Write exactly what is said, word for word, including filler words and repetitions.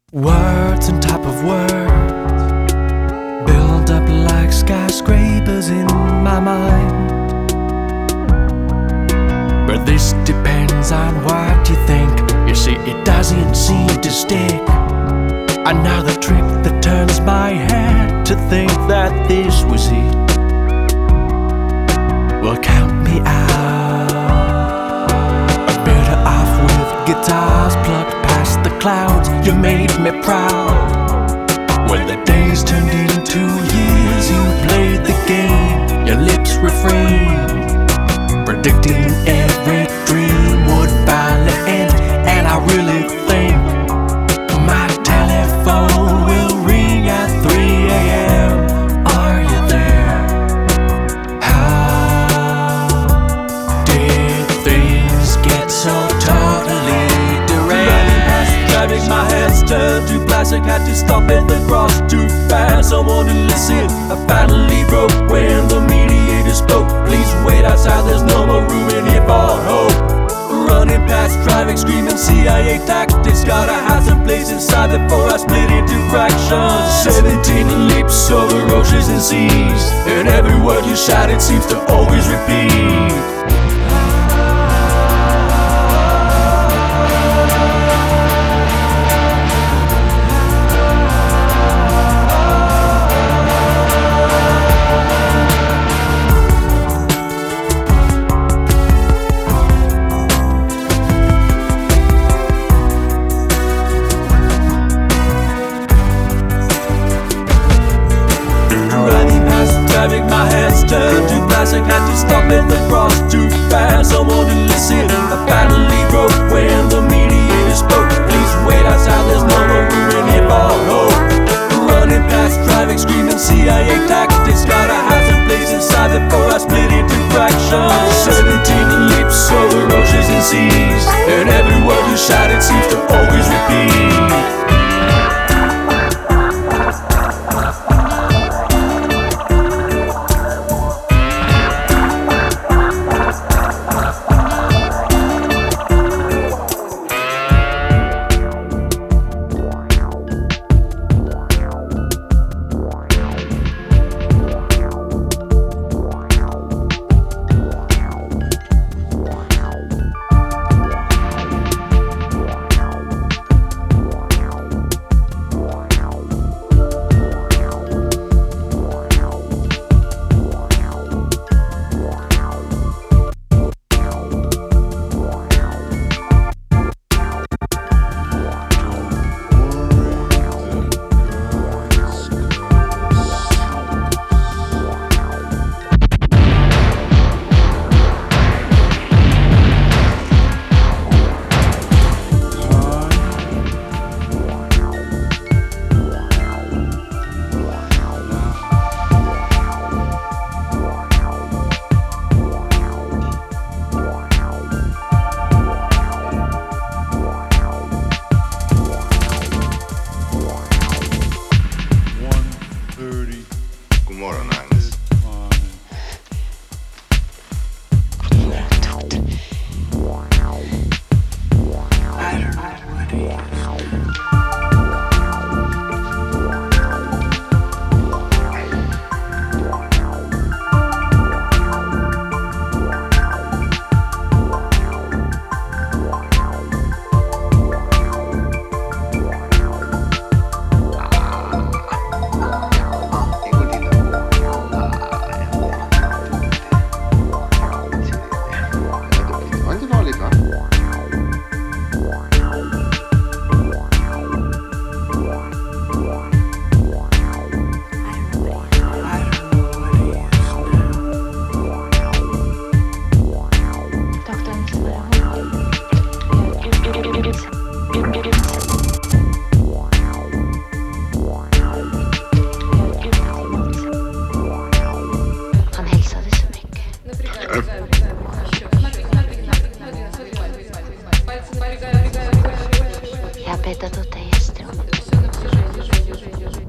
Words on top of words build up like skyscrapers in my mind. But this depends on what you think. You see, it doesn't seem to stick. Another trick that turns my head to think that this was it. Well, count me out. I'm better off with guitars plugged past the clouds. You made me proud. When the days turned into years, you played the game. Your lips refrained, predicting every dream would finally end. And I really think my telephone will ring at three a m Are you there? How did things get so totally deranged? Running past traffic, my hands turned to plastic. Had to stop at the cross too fast. Someone to listen. I finally broke when the mediator spoke. Please wait outside, there's no more room in here for hope. Running past traffic, screaming C I A tactics. Gotta have some place inside before I split into fractions. Seventeen leaps over oceans and seas, and every word you shout, it seems to always repeat. My hands turned to plastic, had to stop at the cross too fast. Someone to listen. I finally broke when the mediator spoke. Please wait outside, there's no more room in here for hope. Running past traffic, screaming C I A tactics. Gotta have some place inside before I split into fractions. Seventeen leaps over oceans and seas, and every word you shout, it seems to always repeat. Я опять до тут есть.